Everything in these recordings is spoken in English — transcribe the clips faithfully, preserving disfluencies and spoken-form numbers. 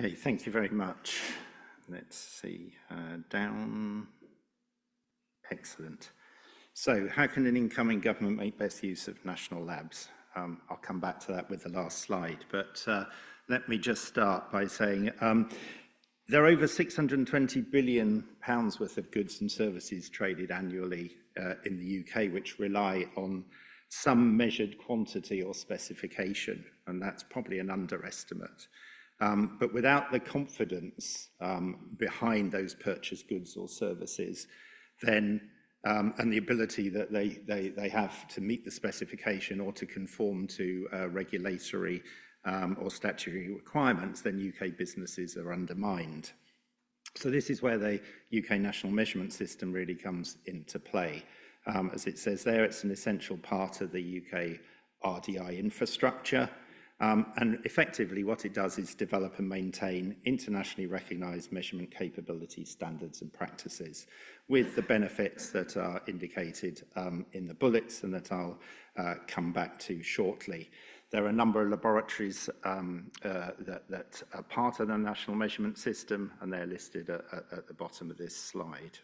Okay, thank you very much. Let's see, uh, down. Excellent. So how can an incoming government make best use of national labs? Um, I'll come back to that with the last slide, but uh, let me just start by saying um, there are over six hundred and twenty billion pounds worth of goods and services traded annually uh, in the U K, which rely on some measured quantity or specification, and that's probably an underestimate. Um, but without the confidence um, behind those purchased goods or services, then um, and the ability that they, they, they have to meet the specification or to conform to uh, regulatory um, or statutory requirements, then U K businesses are undermined. So this is where the U K National Measurement System really comes into play. Um, as it says there, it's an essential part of the U K R D I infrastructure. Um, and effectively what it does is develop and maintain internationally recognised measurement capabilities, standards and practices with the benefits that are indicated um, in the bullets and that I'll uh, come back to shortly. There are a number of laboratories um, uh, that, that are part of the National Measurement System, and they're listed at, at, at the bottom of this slide.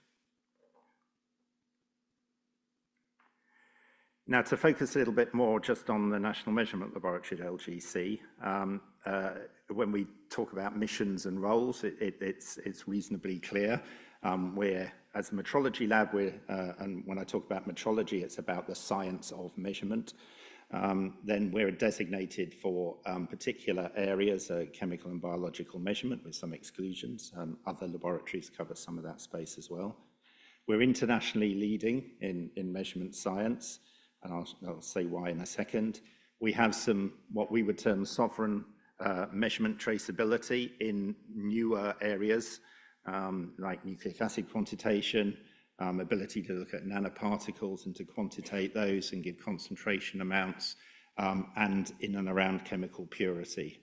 Now, to focus a little bit more just on the National Measurement Laboratory at L G C, um, uh, when we talk about missions and roles, it, it, it's, it's reasonably clear. Um, we're, as a metrology lab, we're, uh, and when I talk about metrology, it's about the science of measurement. Um, then we're designated for um, particular areas, uh, chemical and biological measurement with some exclusions. Um, other laboratories cover some of that space as well. We're internationally leading in, in measurement science, and I'll, I'll say why in a second. We have some, what we would term sovereign uh, measurement traceability in newer areas, um, like nucleic acid quantitation, um, ability to look at nanoparticles and to quantitate those and give concentration amounts, um, and in and around chemical purity.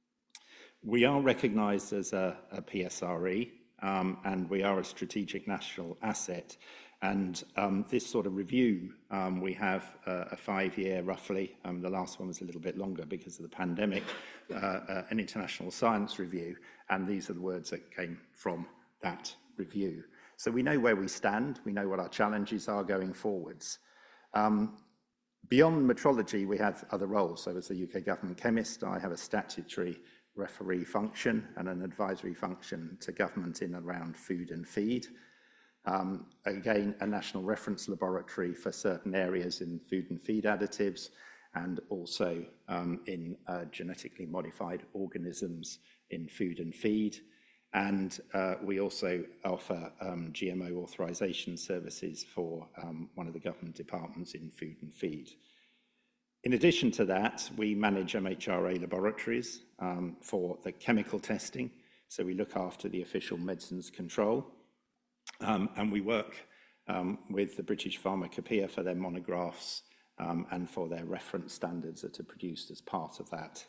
We are recognised as a, a P S R E, um, and we are a strategic national asset. And um, this sort of review, um, we have uh, a five-year roughly, um, the last one was a little bit longer because of the pandemic, uh, uh, an international science review, and these are the words that came from that review. So we know where we stand, we know what our challenges are going forwards. Um, beyond metrology, we have other roles. So as a U K government chemist, I have a statutory referee function and an advisory function to government in and around food and feed. Um, again, a national reference laboratory for certain areas in food and feed additives, and also um, in uh, genetically modified organisms in food and feed. And uh, we also offer um, G M O authorization services for um, one of the government departments in food and feed. In addition to that, we manage M H R A laboratories um, for the chemical testing. So we look after the official medicines control. Um, and we work um, with the British Pharmacopoeia for their monographs um, and for their reference standards that are produced as part of that.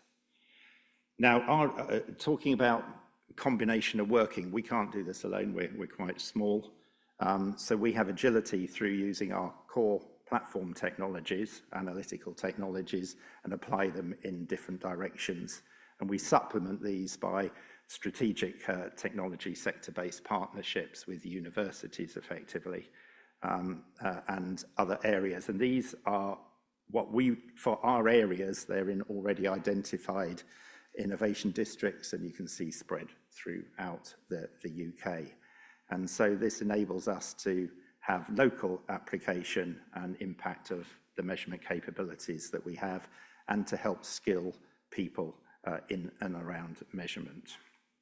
Now, our, uh, talking about combination of working, we can't do this alone, we're, we're quite small. Um, so we have agility through using our core platform technologies, analytical technologies, and apply them in different directions. And we supplement these by strategic uh, technology sector-based partnerships with universities effectively um, uh, and other areas. And these are what we, for our areas, they're in already identified innovation districts, and you can see spread throughout the, the U K. And so this enables us to have local application and impact of the measurement capabilities that we have, and to help skill people uh, in and around measurement.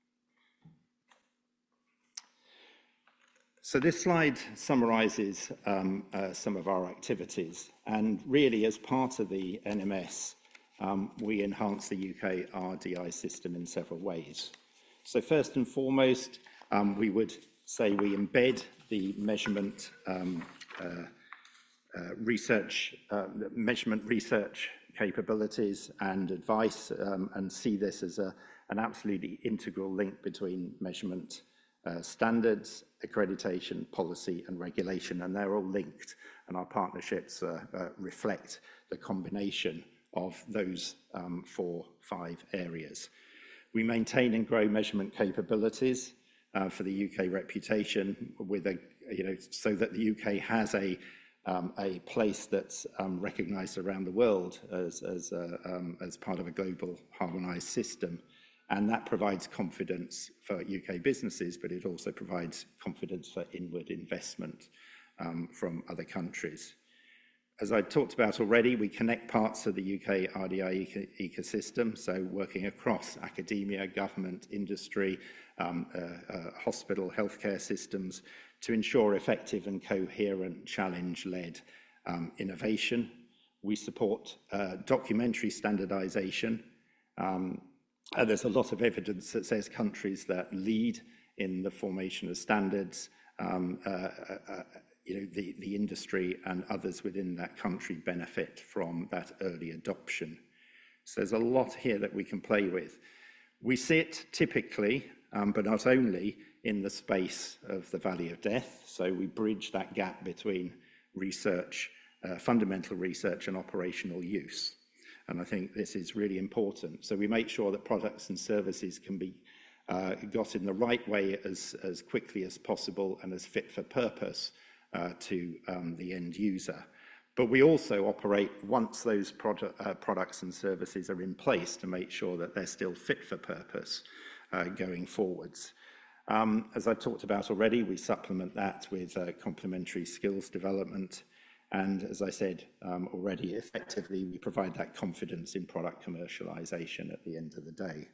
So this slide summarises um, uh, some of our activities, and really as part of the N M S, um, we enhance the U K R D I system in several ways. So first and foremost, um, we would say we embed the measurement um, uh, uh, research, uh, measurement research capabilities and advice, um, and see this as a, an absolutely integral link between measurement Uh, standards, accreditation, policy and regulation, and they're all linked, and our partnerships uh, uh, reflect the combination of those um, four, five areas. We maintain and grow measurement capabilities uh, for the U K reputation, with a, you know, so that the U K has a um, a place that's um, recognised around the world as as, uh, um, as part of a global harmonised system, and that provides confidence for U K businesses, but it also provides confidence for inward investment um, from other countries. As I talked about already, we connect parts of the U K R D I eco ecosystem, so working across academia, government, industry, um, uh, uh, hospital, healthcare systems to ensure effective and coherent challenge-led um, innovation. We support uh, documentary standardization. Um, uh, there's a lot of evidence that says countries that lead in the formation of standards, um, uh, uh, you know, the, the industry and others within that country benefit from that early adoption. So there's a lot here that we can play with. We sit typically, um, but not only, in the space of the Valley of Death. So we bridge that gap between research, uh, fundamental research and operational use. And I think this is really important. So we make sure that products and services can be uh, got in the right way as, as quickly as possible and as fit for purpose Uh, to um, the end user. But we also operate once those product, uh, products and services are in place to make sure that they're still fit for purpose uh, going forwards. Um, as I talked about already, we supplement that with uh, complementary skills development. And as I said um, already, effectively, we provide that confidence in product commercialization at the end of the day.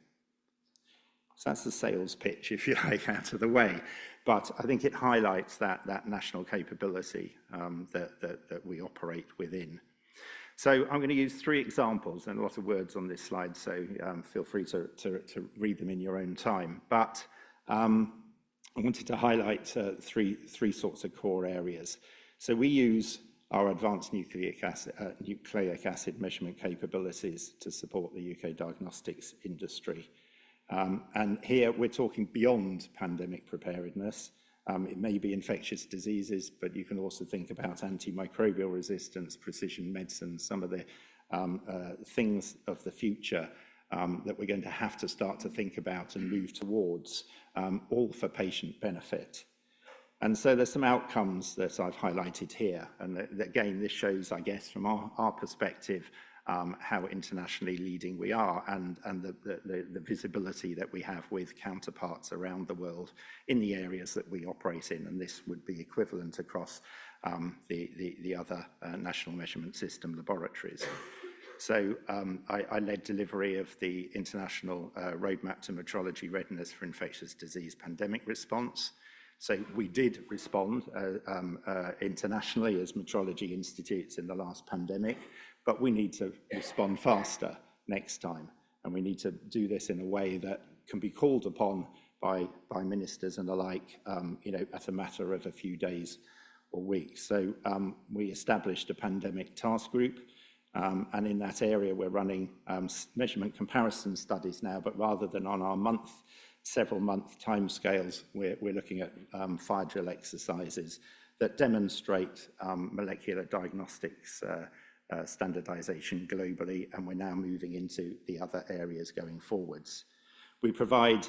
So that's the sales pitch, if you like, out of the way. But I think it highlights that, that national capability um, that, that, that we operate within. So I'm going to use three examples, and a lot of words on this slide, so um, feel free to, to, to read them in your own time. But um, I wanted to highlight uh, three, three sorts of core areas. So we use our advanced nucleic acid, uh, nucleic acid measurement capabilities to support the U K diagnostics industry. Um, and here we're talking beyond pandemic preparedness. Um, it may be infectious diseases, but you can also think about antimicrobial resistance, precision medicine, some of the um, uh, things of the future um, that we're going to have to start to think about and move towards, um, all for patient benefit. And so there's some outcomes that I've highlighted here. And that, again, this shows, I guess, from our, our perspective, Um, how internationally leading we are, and, and the, the, the visibility that we have with counterparts around the world in the areas that we operate in, and this would be equivalent across um, the, the, the other uh, national measurement system laboratories. So um, I, I led delivery of the International uh, Roadmap to Metrology Readiness for Infectious Disease Pandemic Response. So we did respond uh, um, uh, internationally as metrology institutes in the last pandemic, but we need to respond faster next time. And we need to do this in a way that can be called upon by, by ministers and the like, um, you know, at a matter of a few days or weeks. So um, we established a pandemic task group, um, and in that area we're running um, measurement comparison studies now, but rather than on our month, several month timescales, we're, we're looking at um, fire drill exercises that demonstrate um, molecular diagnostics uh, uh, standardization globally, and we're now moving into the other areas going forwards. We provide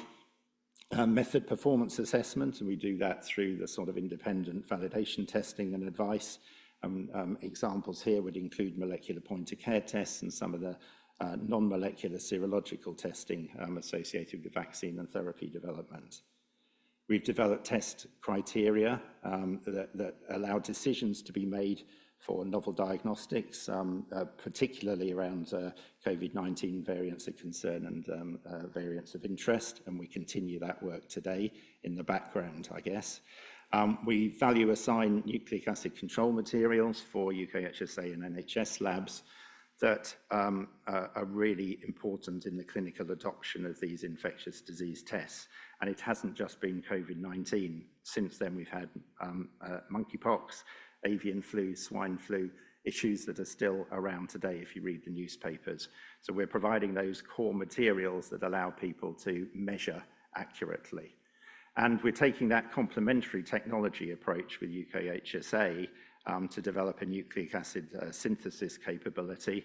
uh, method performance assessment, and we do that through the sort of independent validation testing and advice. Um, um, examples here would include molecular point of care tests and some of the Uh, non-molecular serological testing um, associated with vaccine and therapy development. We've developed test criteria um, that, that allow decisions to be made for novel diagnostics, um, uh, particularly around uh, COVID nineteen variants of concern and um, uh, variants of interest, and we continue that work today in the background, I guess. Um, we value assign nucleic acid control materials for U K H S A and N H S labs that um, uh, are really important in the clinical adoption of these infectious disease tests. And it hasn't just been COVID nineteen. Since then, we've had um, uh, monkeypox, avian flu, swine flu, issues that are still around today if you read the newspapers. So we're providing those core materials that allow people to measure accurately. And we're taking that complementary technology approach with U K H S A um, to develop a nucleic acid uh, synthesis capability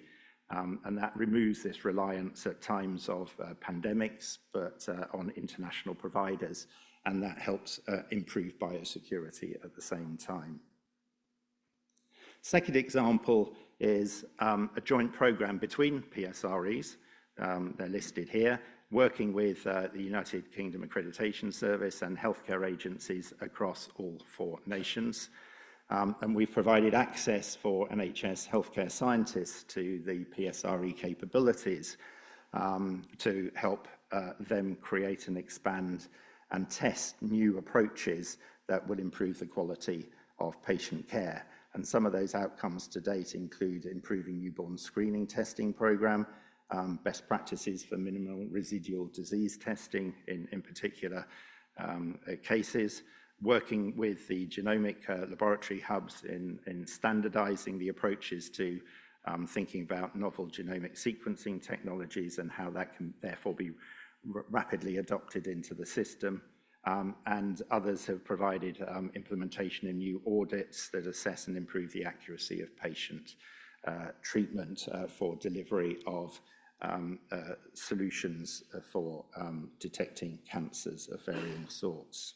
Um, and that removes this reliance at times of uh, pandemics, but uh, on international providers, and that helps uh, improve biosecurity at the same time. Second example is um, a joint program between P S R Es, um, they're listed here, working with uh, the United Kingdom Accreditation Service and healthcare agencies across all four nations. Um, and we've provided access for N H S healthcare scientists to the P S R E capabilities um, to help uh, them create and expand and test new approaches that will improve the quality of patient care. And some of those outcomes to date include improving newborn screening testing program, um, best practices for minimal residual disease testing in, in particular um, uh, cases, working with the genomic uh, laboratory hubs in, in standardizing the approaches to um, thinking about novel genomic sequencing technologies and how that can therefore be rapidly adopted into the system. Um, and others have provided um, implementation in new audits that assess and improve the accuracy of patient uh, treatment uh, for delivery of um, uh, solutions for um, detecting cancers of varying sorts.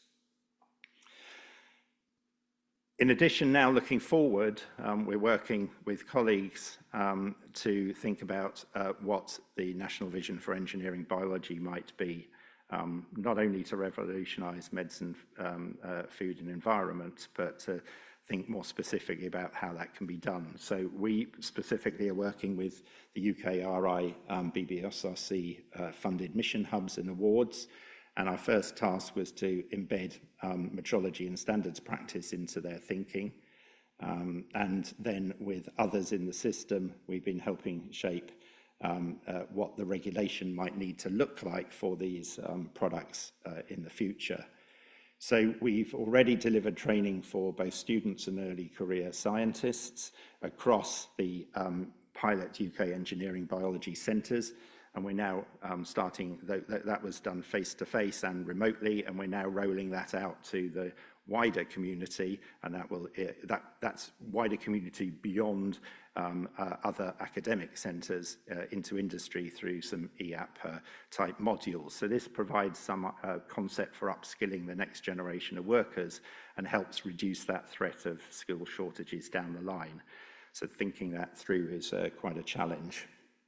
In addition, now looking forward, um, we're working with colleagues um, to think about uh, what the National Vision for Engineering Biology might be, um, not only to revolutionise medicine, um, uh, food and environment, but to think more specifically about how that can be done. So we specifically are working with the U K R I um, B B S R C uh, funded mission hubs and awards. And our first task was to embed um, metrology and standards practice into their thinking. Um, and then with others in the system, we've been helping shape um, uh, what the regulation might need to look like for these um, products uh, in the future. So we've already delivered training for both students and early career scientists across the um, pilot U K engineering biology centres. And we're now um, starting, that, that was done face-to-face and remotely, and we're now rolling that out to the wider community, and that will, that, that's wider community beyond um, uh, other academic centres uh, into industry through some E A P uh, type modules. So this provides some uh, concept for upskilling the next generation of workers and helps reduce that threat of skill shortages down the line. So thinking that through is uh, quite a challenge.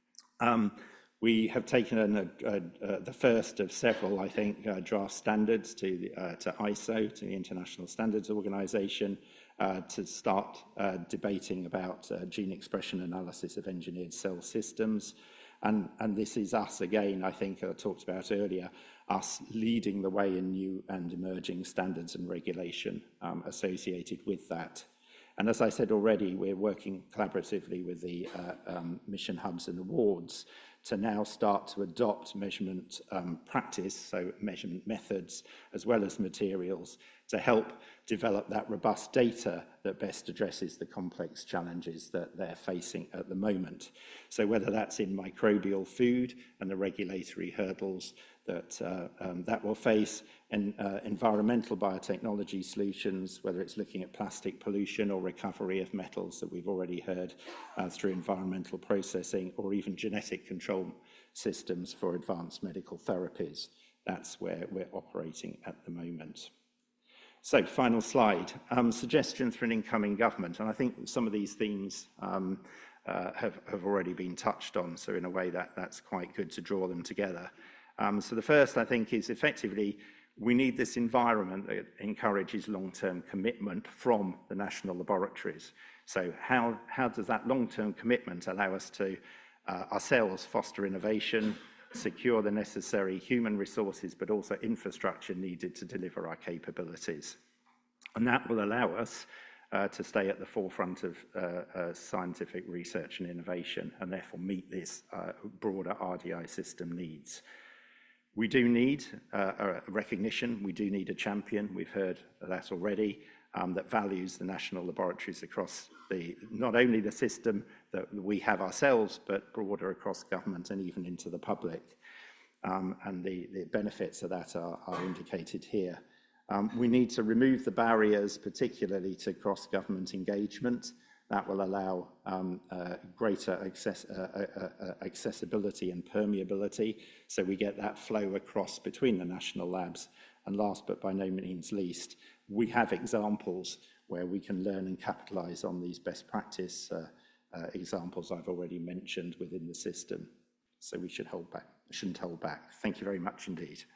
Um, We have taken a, a, a, the first of several, I think, uh, draft standards to, the, uh, to I S O, to the International Standards Organization, uh, to start uh, debating about uh, gene expression analysis of engineered cell systems. And, and this is us, again, I think I talked about earlier, us leading the way in new and emerging standards and regulation um, associated with that. And as I said already, we're working collaboratively with the uh, um, mission hubs and awards to now start to adopt measurement um, practice, so measurement methods, as well as materials, to help develop that robust data that best addresses the complex challenges that they're facing at the moment. So whether that's in microbial food and the regulatory hurdles that uh, um, that will face, and uh, environmental biotechnology solutions, whether it's looking at plastic pollution or recovery of metals that we've already heard uh, through environmental processing, or even genetic control systems for advanced medical therapies. That's where we're operating at the moment. So, final slide, um, suggestions for an incoming government. And I think some of these themes um, uh, have, have already been touched on, so in a way that, that's quite good to draw them together. Um, so the first, I think, is effectively we need this environment that encourages long-term commitment from the national laboratories. So how, how does that long-term commitment allow us to uh, ourselves foster innovation, secure the necessary human resources, but also infrastructure needed to deliver our capabilities? And that will allow us uh, to stay at the forefront of uh, uh, scientific research and innovation, and therefore meet this uh, broader R D I system needs. We do need uh, a recognition, we do need a champion, we've heard that already, um, that values the national laboratories across the, not only the system that we have ourselves, but broader across government and even into the public. Um, and the, the benefits of that are, are indicated here. Um, we need to remove the barriers, particularly to cross-government engagement. That will allow um, uh, greater access, uh, uh, uh, accessibility and permeability, so we get that flow across between the national labs. And last but by no means least, we have examples where we can learn and capitalise on these best practice uh, uh, examples I've already mentioned within the system. So we should hold back, shouldn't hold back. Thank you very much indeed.